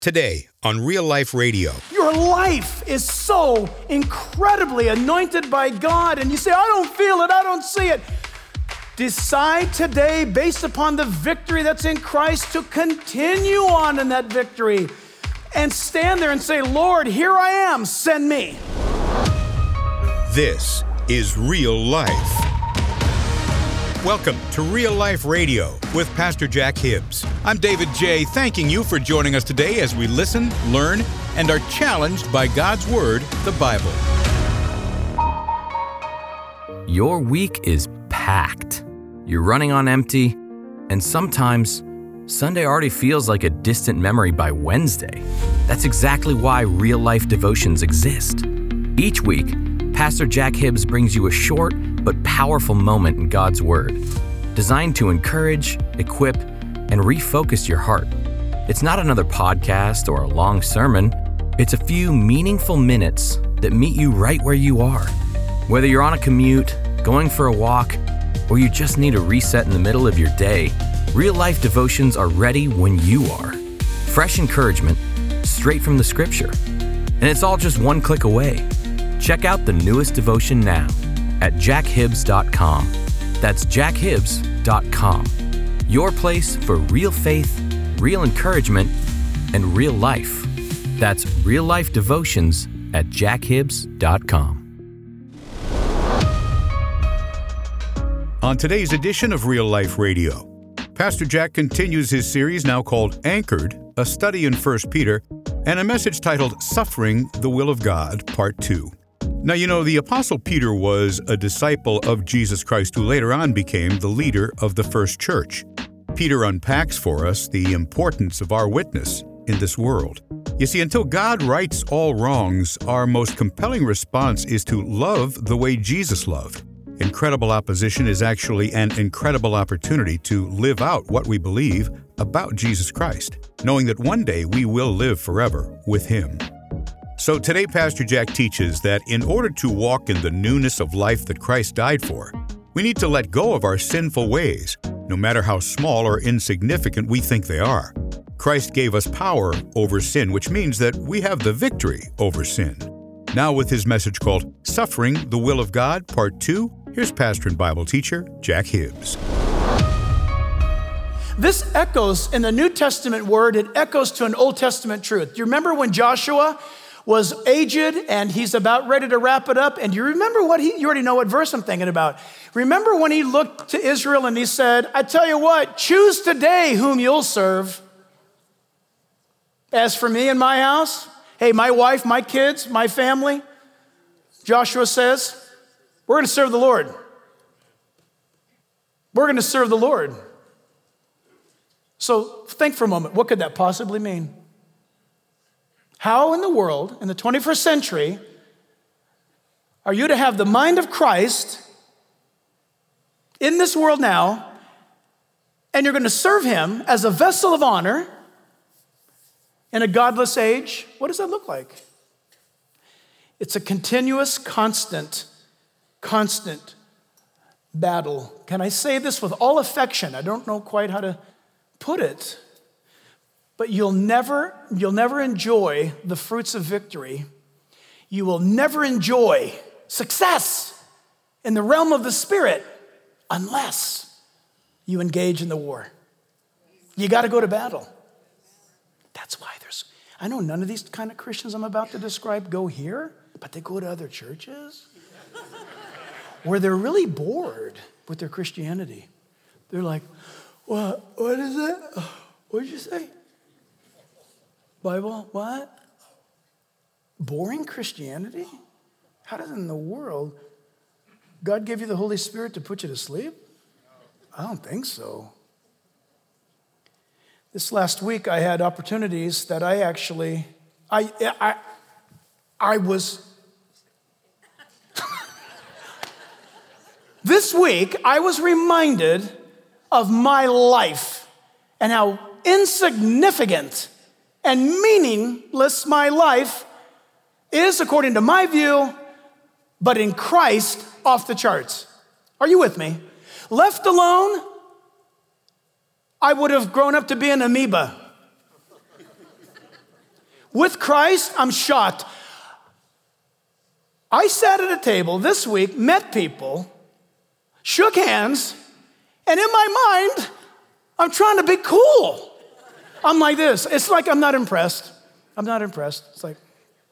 Today on Real Life Radio. Your life is so incredibly anointed by God, and you say, I don't feel it, I don't see it. Decide today, based upon the victory that's in Christ, to continue on in that victory and stand there and say, Lord, here I am, send me. This is Real Life. Welcome to Real Life Radio with Pastor Jack Hibbs. I'm David J., thanking you for joining us today as we listen, learn, and are challenged by God's Word, the Bible. Your week is packed. You're running on empty, and sometimes Sunday already feels like a distant memory by Wednesday. That's exactly why Real Life Devotions exist. Each week, Pastor Jack Hibbs brings you a short but powerful moment in God's Word, designed to encourage, equip, and refocus your heart. It's not another podcast or a long sermon. It's a few meaningful minutes that meet you right where you are. Whether you're on a commute, going for a walk, or you just need a reset in the middle of your day, Real Life Devotions are ready when you are. Fresh encouragement, straight from the Scripture. And it's all just one click away. Check out the newest devotion now at jackhibbs.com. That's jackhibbs.com. Your place for real faith, real encouragement, and real life. That's Real Life Devotions at jackhibbs.com. On today's edition of Real Life Radio, Pastor Jack continues his series now called Anchored, a study in 1 Peter, and a message titled Suffering the Will of God, Part 2. Now, you know, the Apostle Peter was a disciple of Jesus Christ who later on became the leader of the first church. Peter unpacks for us the importance of our witness in this world. You see, until God rights all wrongs, our most compelling response is to love the way Jesus loved. Incredible opposition is actually an incredible opportunity to live out what we believe about Jesus Christ, knowing that one day we will live forever with Him. So today, Pastor Jack teaches that in order to walk in the newness of life that Christ died for, we need to let go of our sinful ways, no matter how small or insignificant we think they are. Christ gave us power over sin, which means that we have the victory over sin. Now with his message called Suffering the Will of God, Part 2, here's pastor and Bible teacher Jack Hibbs. This echoes in the New Testament word, it echoes to an Old Testament truth. Do you remember when Joshua was aged and he's about ready to wrap it up? And you remember you already know what verse I'm thinking about. Remember when he looked to Israel and he said, I tell you what, choose today whom you'll serve. As for me and my house, hey, my wife, my kids, my family, Joshua says, we're going to serve the Lord. We're going to serve the Lord. So think for a moment, what could that possibly mean? How in the world, in the 21st century, are you to have the mind of Christ in this world now, and you're going to serve Him as a vessel of honor in a godless age? What does that look like? It's a continuous, constant battle. Can I say this with all affection? I don't know quite how to put it. But you'll never enjoy the fruits of victory. You will never enjoy success in the realm of the Spirit unless you engage in the war. You got to go to battle. That's why I know none of these kind of Christians I'm about to describe go here, but they go to other churches where they're really bored with their Christianity. They're like, what is it? What did you say? Bible, what? Boring Christianity? How does in the world God give you the Holy Spirit to put you to sleep? I don't think so. This last week I had opportunities that I was this week I was reminded of my life and how insignificant and meaningless my life is according to my view, but in Christ, off the charts. Are you with me? Left alone, I would have grown up to be an amoeba. with Christ, I'm shocked. I sat at a table this week, met people, shook hands, and in my mind, I'm trying to be cool. I'm like this. It's like I'm not impressed. I'm not impressed. It's like,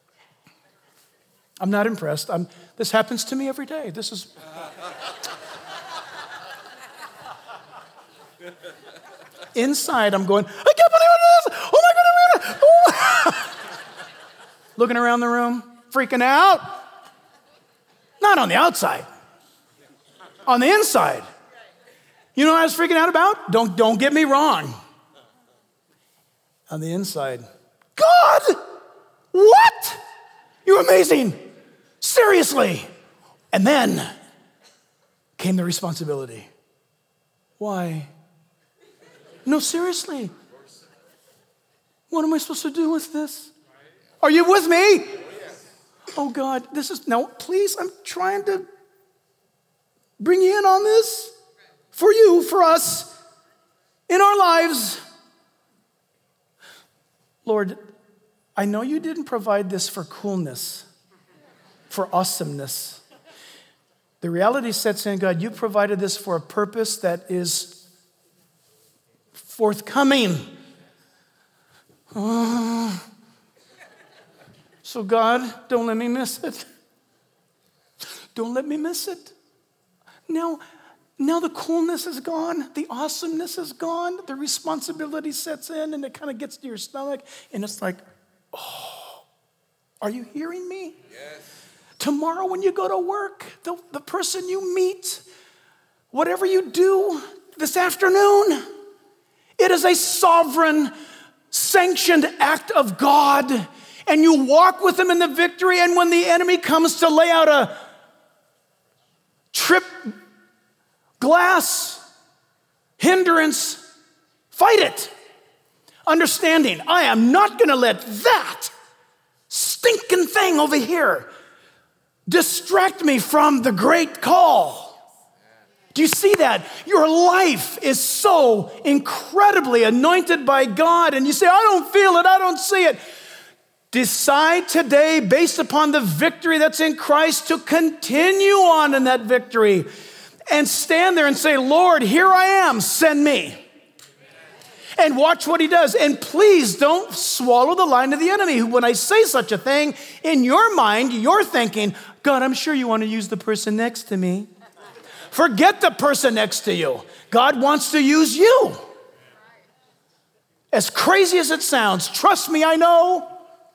I'm not impressed. This happens to me every day. This is... Inside, I'm going, I can't believe it is. Oh my goodness. Oh. Looking around the room, freaking out. Not on the outside. On the inside. You know what I was freaking out about? Don't get me wrong. On the inside, God, what? You're amazing. Seriously. And then came the responsibility. Why? No, seriously. What am I supposed to do with this? Are you with me? Oh God, no, please, I'm trying to bring you in on this. For you, for us, in our lives. Lord, I know you didn't provide this for coolness, for awesomeness. The reality sets in, God, you provided this for a purpose that is forthcoming. So God, don't let me miss it. Don't let me miss it. Now the coolness is gone. The awesomeness is gone. The responsibility sets in and it kind of gets to your stomach. And it's like, oh, are you hearing me? Yes. Tomorrow when you go to work, the person you meet, whatever you do this afternoon, it is a sovereign, sanctioned act of God. And you walk with him in the victory. And when the enemy comes to lay out a trip glass hindrance, fight it. Understanding, I am not going to let that stinking thing over here distract me from the great call. Do you see that? Your life is so incredibly anointed by God, and you say, I don't feel it, I don't see it. Decide today, based upon the victory that's in Christ, to continue on in that victory and stand there and say, Lord, here I am, send me. And watch what he does. And please don't swallow the line of the enemy. When I say such a thing, in your mind, you're thinking, God, I'm sure you want to use the person next to me. Forget the person next to you. God wants to use you. As crazy as it sounds, trust me, I know.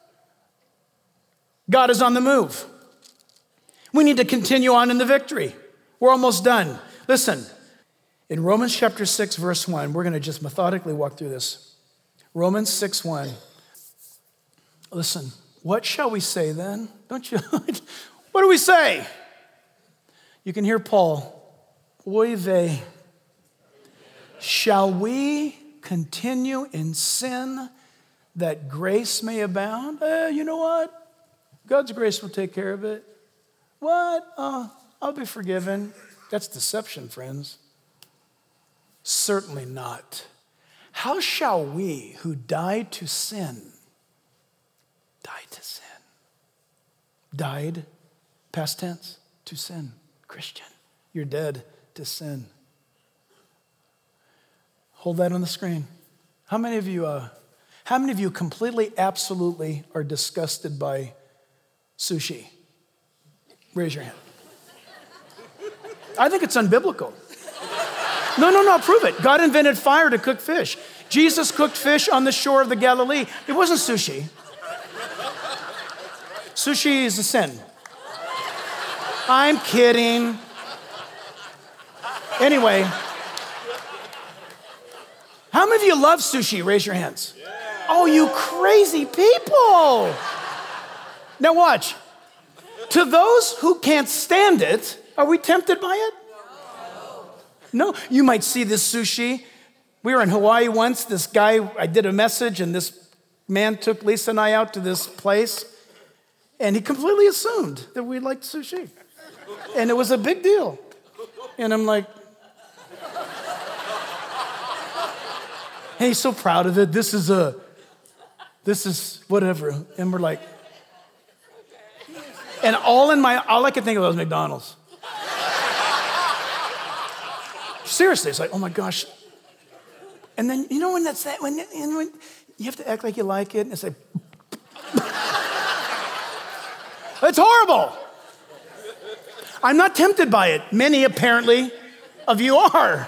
God is on the move. We need to continue on in the victory. We're almost done. Listen, in Romans chapter 6, verse 1, we're going to just methodically walk through this. Romans 6:1. Listen, what shall we say then? Don't you? What do we say? You can hear Paul. Oy vey. Shall we continue in sin that grace may abound? You know what? God's grace will take care of it. What? I'll be forgiven. That's deception, friends. Certainly not. How shall we who died to sin, died, past tense, to sin. Christian, you're dead to sin. Hold that on the screen. How many of you completely, absolutely are disgusted by sushi? Raise your hand. I think it's unbiblical. No, prove it. God invented fire to cook fish. Jesus cooked fish on the shore of the Galilee. It wasn't sushi. Sushi is a sin. I'm kidding. Anyway, how many of you love sushi? Raise your hands. Oh, you crazy people. Now watch. To those who can't stand it, are we tempted by it? No. You might see this sushi. We were in Hawaii once. This guy, I did a message, and this man took Lisa and I out to this place, and he completely assumed that we liked sushi. And it was a big deal. And I'm like, hey, he's so proud of it. This is a This is whatever. And we're like, and all I could think of was McDonald's. Seriously, it's like, oh my gosh. And then, you know when when you have to act like you like it, and it's like, it's horrible. I'm not tempted by it. Many, apparently, of you are.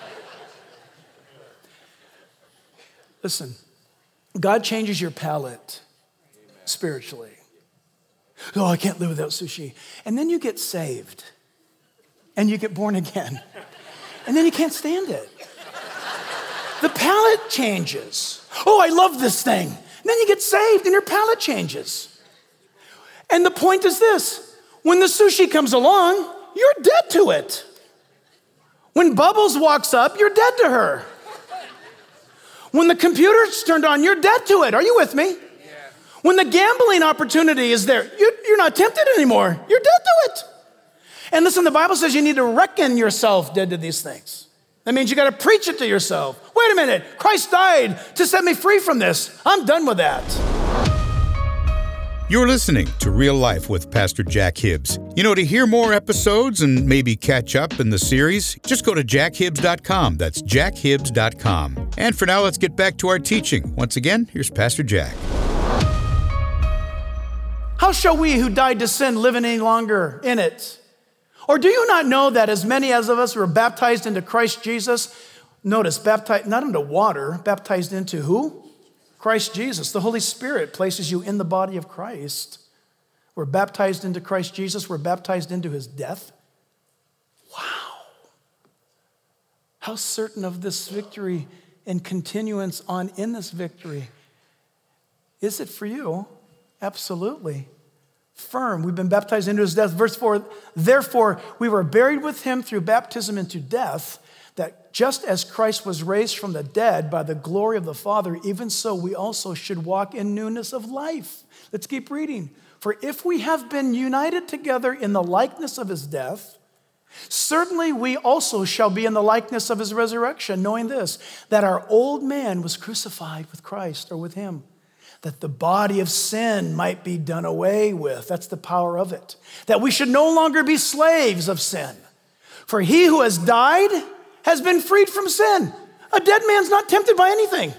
Listen, God changes your palate spiritually. Oh, I can't live without sushi. And then you get saved, and you get born again, and then you can't stand it. The palate changes. Oh, I love this thing. And then you get saved, and your palate changes. And the point is this. When the sushi comes along, you're dead to it. When Bubbles walks up, you're dead to her. When the computer's turned on, you're dead to it. Are you with me? Yeah. When the gambling opportunity is there, you're not tempted anymore. You're dead to it. And listen, the Bible says you need to reckon yourself dead to these things. That means you got to preach it to yourself. Wait a minute. Christ died to set me free from this. I'm done with that. You're listening to Real Life with Pastor Jack Hibbs. You know, to hear more episodes and maybe catch up in the series, just go to jackhibbs.com. That's jackhibbs.com. And for now, let's get back to our teaching. Once again, here's Pastor Jack. How shall we who died to sin live any longer in it? Or do you not know that as many as of us were baptized into Christ Jesus, notice, baptized not into water, baptized into who? Christ Jesus. The Holy Spirit places you in the body of Christ. We're baptized into Christ Jesus. We're baptized into his death. Wow. How certain of this victory and continuance on in this victory. Is it for you? Absolutely. Firm. We've been baptized into his death. Verse 4, therefore, we were buried with him through baptism into death, that just as Christ was raised from the dead by the glory of the Father, even so we also should walk in newness of life. Let's keep reading. For if we have been united together in the likeness of his death, certainly we also shall be in the likeness of his resurrection, knowing this, that our old man was crucified with Christ, or with him, that the body of sin might be done away with. That's the power of it. That we should no longer be slaves of sin. For he who has died has been freed from sin. A dead man's not tempted by anything.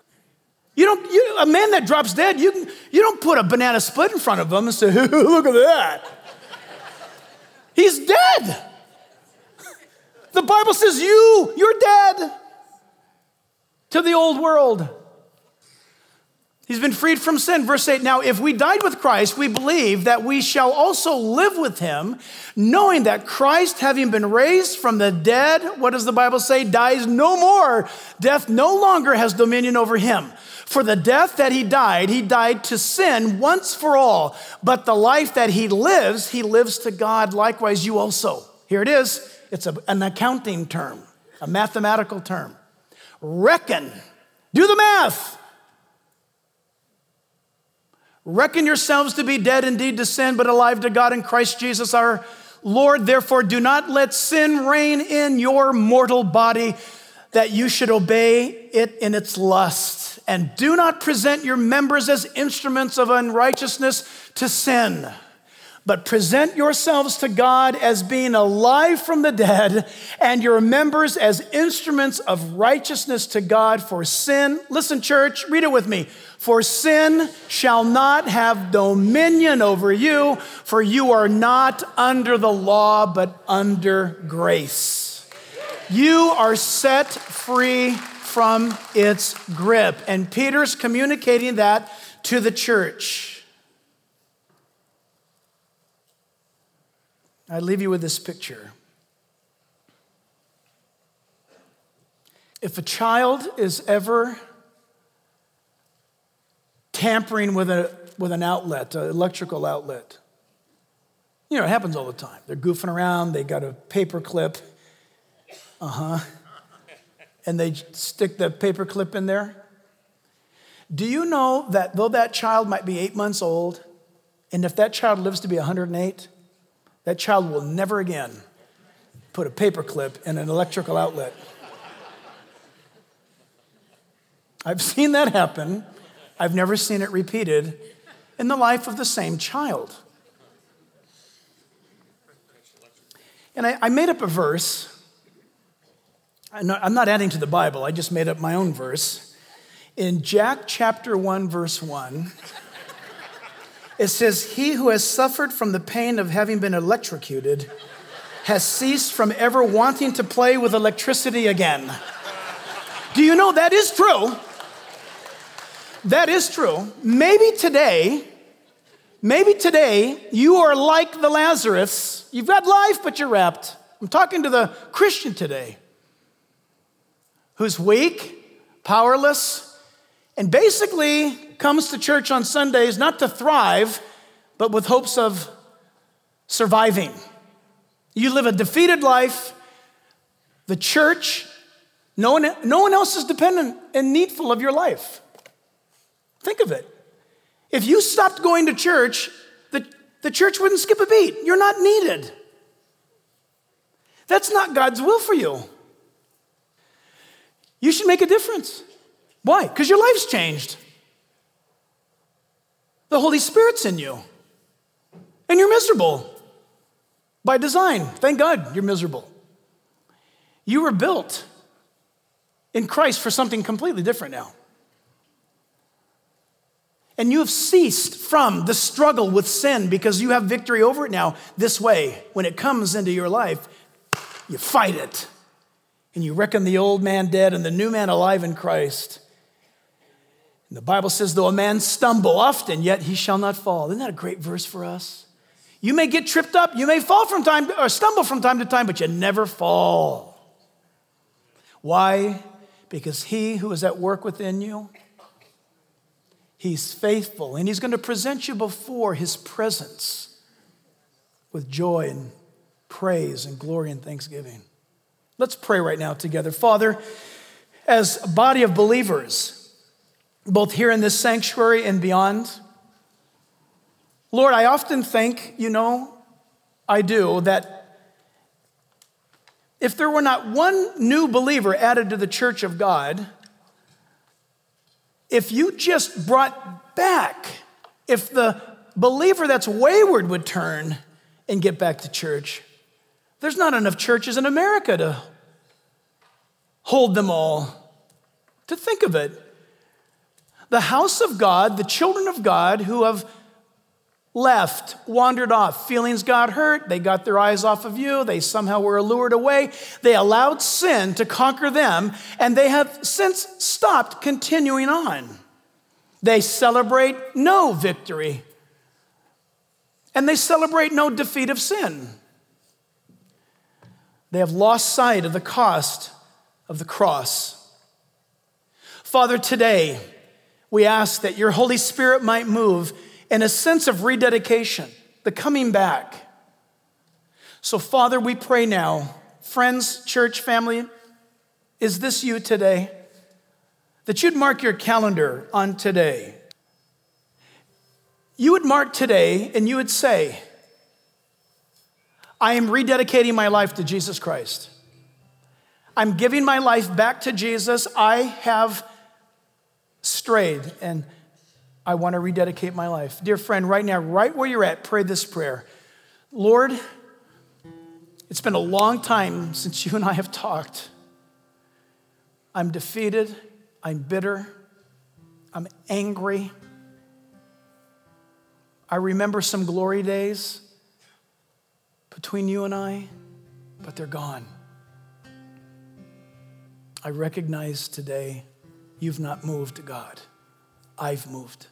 A man that drops dead, you don't put a banana split in front of him and say, look at that. He's dead. The Bible says you're dead to the old world. He's been freed from sin. Verse 8, now if we died with Christ, we believe that we shall also live with him, knowing that Christ, having been raised from the dead, what does the Bible say? Dies no more. Death no longer has dominion over him. For the death that he died to sin once for all. But the life that he lives to God. Likewise, you also. Here it is. It's an accounting term, a mathematical term. Reckon. Do the math. Reckon yourselves to be dead indeed to sin, but alive to God in Christ Jesus our Lord. Therefore, do not let sin reign in your mortal body, that you should obey it in its lust. And do not present your members as instruments of unrighteousness to sin, but present yourselves to God as being alive from the dead, and your members as instruments of righteousness to God. For sin, listen church, read it with me. For sin shall not have dominion over you, for you are not under the law, but under grace. You are set free from its grip. And Peter's communicating that to the church. I leave you with this picture. If a child is ever tampering with an outlet, an electrical outlet, it happens all the time. They're goofing around, they got a paper clip, and they stick the paper clip in there. Do you know that though that child might be 8 months old, and if that child lives to be 108, that child will never again put a paper clip in an electrical outlet. I've seen that happen I've never seen it repeated in the life of the same child. And I made up a verse. I'm not adding to the Bible. I just made up my own verse. In Jack chapter 1, verse 1, it says, "He who has suffered from the pain of having been electrocuted has ceased from ever wanting to play with electricity again." Do you know that is true? That is true. Maybe today, you are like the Lazarus. You've got life, but you're wrapped. I'm talking to the Christian today who's weak, powerless, and basically comes to church on Sundays not to thrive, but with hopes of surviving. You live a defeated life. The church, no one else is dependent and needful of your life. Think of it. If you stopped going to church, the church wouldn't skip a beat. You're not needed. That's not God's will for you. You should make a difference. Why? Because your life's changed. The Holy Spirit's in you. And you're miserable. By design. Thank God you're miserable. You were built in Christ for something completely different now. And you have ceased from the struggle with sin because you have victory over it now this way. When it comes into your life, you fight it. And you reckon the old man dead and the new man alive in Christ. And the Bible says, though a man stumble often, yet he shall not fall. Isn't that a great verse for us? You may get tripped up, you may fall from time or stumble from time to time, but you never fall. Why? Because he who is at work within you, he's faithful, and he's going to present you before his presence with joy and praise and glory and thanksgiving. Let's pray right now together. Father, as a body of believers, both here in this sanctuary and beyond, Lord, I often think, I do, that if there were not one new believer added to the church of God, if you just brought back, if the believer that's wayward would turn and get back to church, there's not enough churches in America to hold them all. To think of it, the house of God, the children of God who have left, wandered off, feelings got hurt, they got their eyes off of you, they somehow were lured away, they allowed sin to conquer them, and they have since stopped continuing on. They celebrate no victory, and they celebrate no defeat of sin. They have lost sight of the cost of the cross. Father, today we ask that your Holy Spirit might move in a sense of rededication, the coming back. So, Father, we pray now, friends, church, family, is this you today? That you'd mark your calendar on today. You would mark today and you would say, I am rededicating my life to Jesus Christ. I'm giving my life back to Jesus. I have strayed and I want to rededicate my life. Dear friend, right now, right where you're at, pray this prayer. Lord, it's been a long time since you and I have talked. I'm defeated. I'm bitter. I'm angry. I remember some glory days between you and I, but they're gone. I recognize today you've not moved, God. I've moved.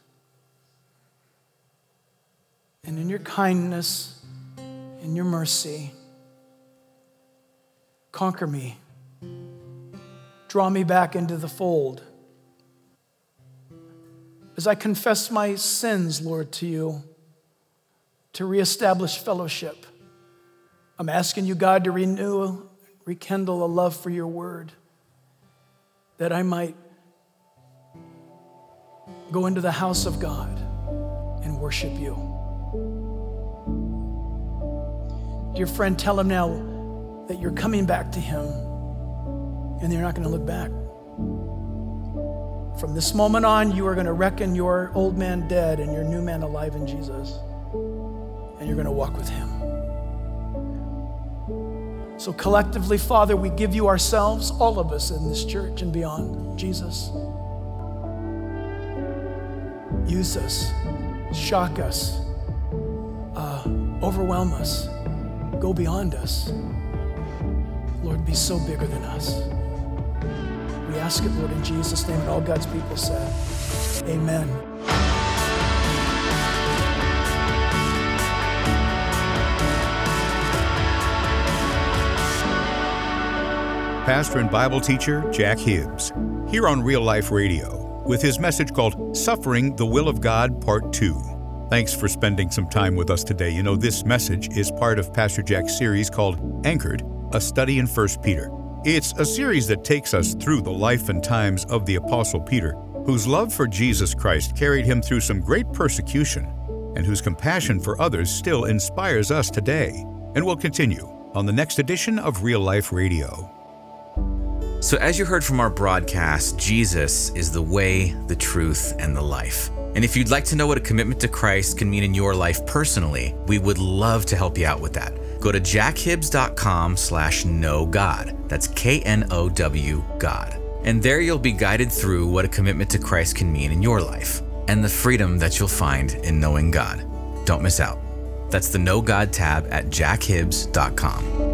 And in your kindness, in your mercy, conquer me. Draw me back into the fold. As I confess my sins, Lord, to you, to reestablish fellowship, I'm asking you, God, to rekindle a love for your word, that I might go into the house of God and worship you. Dear friend, tell him now that you're coming back to him and you're not going to look back. From this moment on, you are going to reckon your old man dead and your new man alive in Jesus. And you're going to walk with him. So collectively, Father, we give you ourselves, all of us in this church and beyond. Jesus, use us, shock us, overwhelm us, go beyond us. Lord, be so bigger than us. We ask it, Lord, in Jesus' name, and all God's people said, amen. Pastor and Bible teacher Jack Hibbs, here on Real Life Radio, with his message called Suffering the Will of God, Part 2. Thanks for spending some time with us today. You know, this message is part of Pastor Jack's series called Anchored, a study in 1 Peter. It's a series that takes us through the life and times of the Apostle Peter, whose love for Jesus Christ carried him through some great persecution, and whose compassion for others still inspires us today. And we'll continue on the next edition of Real Life Radio. So as you heard from our broadcast, Jesus is the way, the truth, and the life. And if you'd like to know what a commitment to Christ can mean in your life personally, we would love to help you out with that. Go to jackhibbs.com/knowgod. That's KNOW God. And there you'll be guided through what a commitment to Christ can mean in your life and the freedom that you'll find in knowing God. Don't miss out. That's the Know God tab at jackhibbs.com.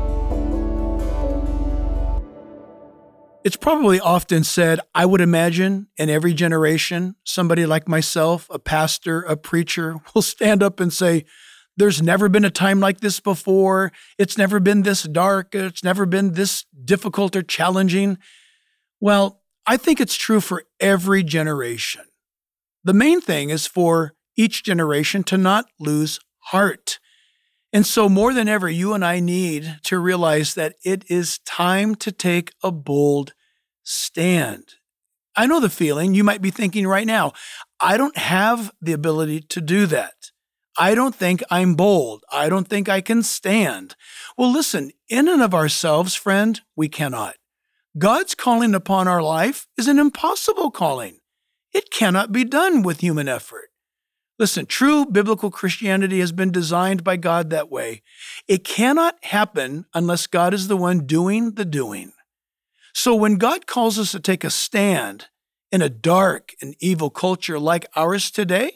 It's probably often said, I would imagine in every generation, somebody like myself, a pastor, a preacher, will stand up and say, there's never been a time like this before. It's never been this dark. It's never been this difficult or challenging. Well, I think it's true for every generation. The main thing is for each generation to not lose heart. And so more than ever, you and I need to realize that it is time to take a bold stand. I know the feeling. You might be thinking right now, I don't have the ability to do that. I don't think I'm bold. I don't think I can stand. Well, listen, in and of ourselves, friend, we cannot. God's calling upon our life is an impossible calling. It cannot be done with human effort. Listen, true biblical Christianity has been designed by God that way. It cannot happen unless God is the one doing the doing. So when God calls us to take a stand in a dark and evil culture like ours today,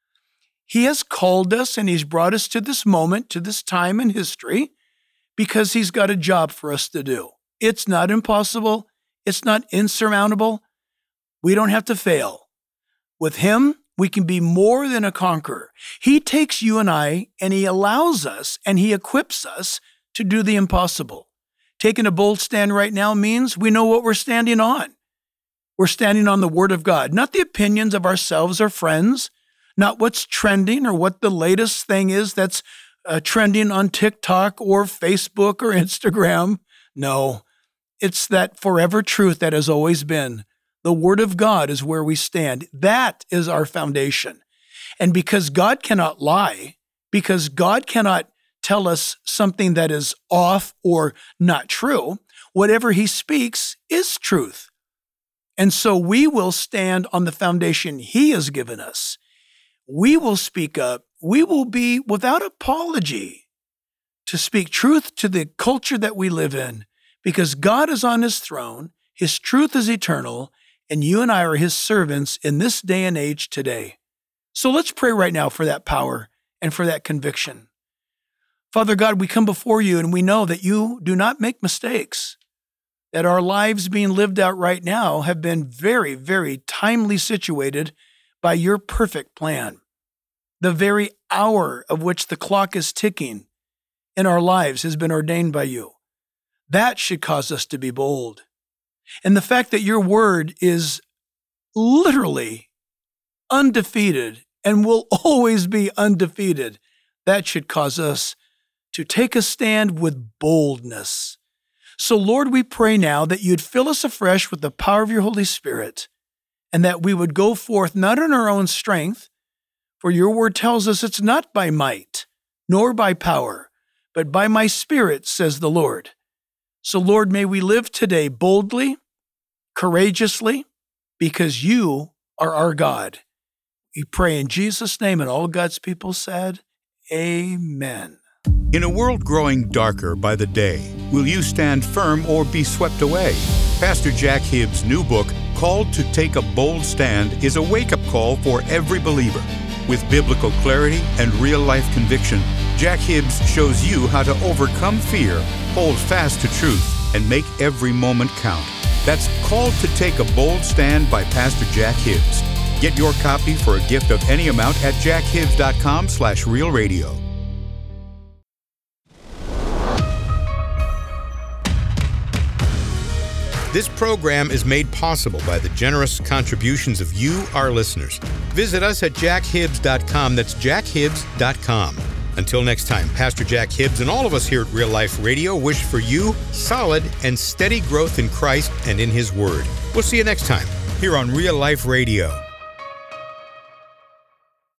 He has called us and He's brought us to this moment, to this time in history, because He's got a job for us to do. It's not impossible. It's not insurmountable. We don't have to fail. With Him, we can be more than a conqueror. He takes you and I, and He allows us, and He equips us to do the impossible. Taking a bold stand right now means we know what we're standing on. We're standing on the Word of God, not the opinions of ourselves or friends, not what's trending or what the latest thing is that's trending on TikTok or Facebook or Instagram. No, it's that forever truth that has always been. The Word of God is where we stand. That is our foundation. And because God cannot lie, because God cannot tell us something that is off or not true, whatever He speaks is truth. And so we will stand on the foundation He has given us. We will speak up. We will be without apology to speak truth to the culture that we live in, because God is on His throne, His truth is eternal, and you and I are His servants in this day and age today. So let's pray right now for that power and for that conviction. Father God, we come before you and we know that you do not make mistakes, that our lives being lived out right now have been very, very timely situated by your perfect plan. The very hour of which the clock is ticking in our lives has been ordained by you. That should cause us to be bold. And the fact that your word is literally undefeated and will always be undefeated, that should cause us to take a stand with boldness. So Lord, we pray now that you'd fill us afresh with the power of your Holy Spirit, and that we would go forth not in our own strength, for your word tells us it's not by might, nor by power, but by my Spirit, says the Lord. So Lord, may we live today boldly, courageously, because you are our God. We pray in Jesus' name, and all God's people said, amen. In a world growing darker by the day, will you stand firm or be swept away? Pastor Jack Hibbs' new book, Called to Take a Bold Stand, is a wake-up call for every believer. With biblical clarity and real-life conviction, Jack Hibbs shows you how to overcome fear, hold fast to truth, and make every moment count. That's Called to Take a Bold Stand by Pastor Jack Hibbs. Get your copy for a gift of any amount at jackhibbs.com/realradio. This program is made possible by the generous contributions of you, our listeners. Visit us at jackhibbs.com. That's jackhibbs.com. Until next time, Pastor Jack Hibbs and all of us here at Real Life Radio wish for you solid and steady growth in Christ and in His Word. We'll see you next time here on Real Life Radio.